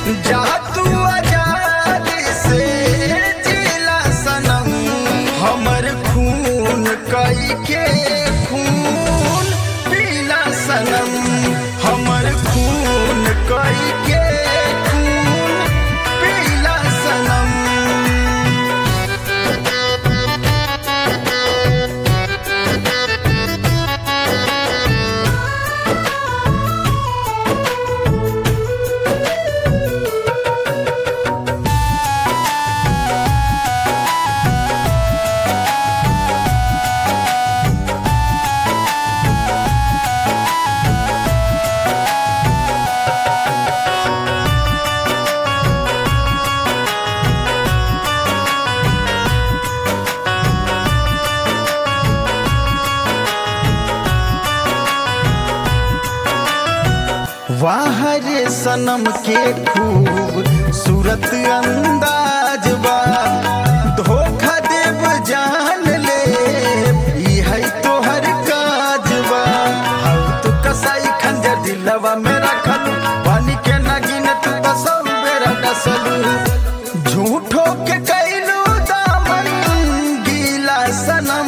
जा तू आजादी से जिला सनम हमर खून कई के खून पीला सनम हमर खून कई के खून पीला सनम। वाह रे सनम के खूब सूरत अंदाज बा धोखा देव जान ले ई है तोहर काज बा तो कसाई खंजर दिलवा में रखल पानी के नगीन तू तो सौ बेरा डसल झूठो के कैलू दामन गीला सनम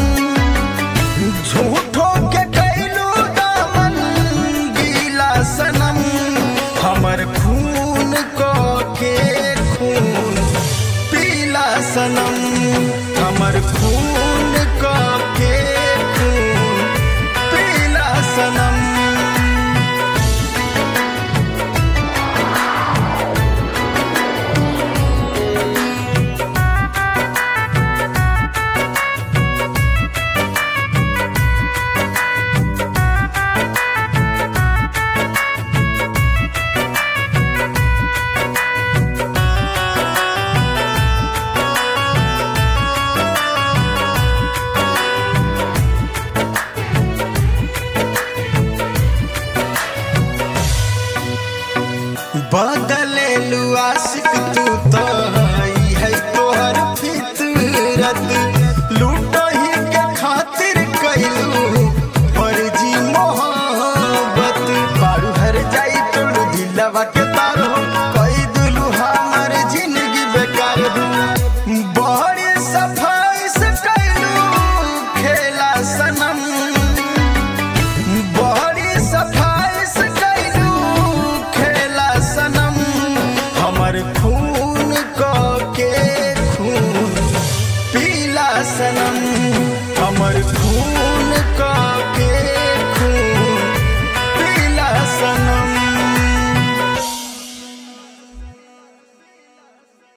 झूठो के कैलू दामन गीला सनम हमर खून को के खून पीला सनम हमर खून को के खून पीला सनम। बदलेलू आशिक तू तो ई है तोहर फितरत लूटही के खातिर कैलू फर्जी मोहब्बत बारू हर जाई तोड़ दिलवा के तारो कई दिलू हमर जिंदगी बेकार हो बड़ी सफाई से कैलू खेला सनम बड़ी सफाई से कैलू खेला सनम हमर खून को के खून पीला सनम हमर खून को के खून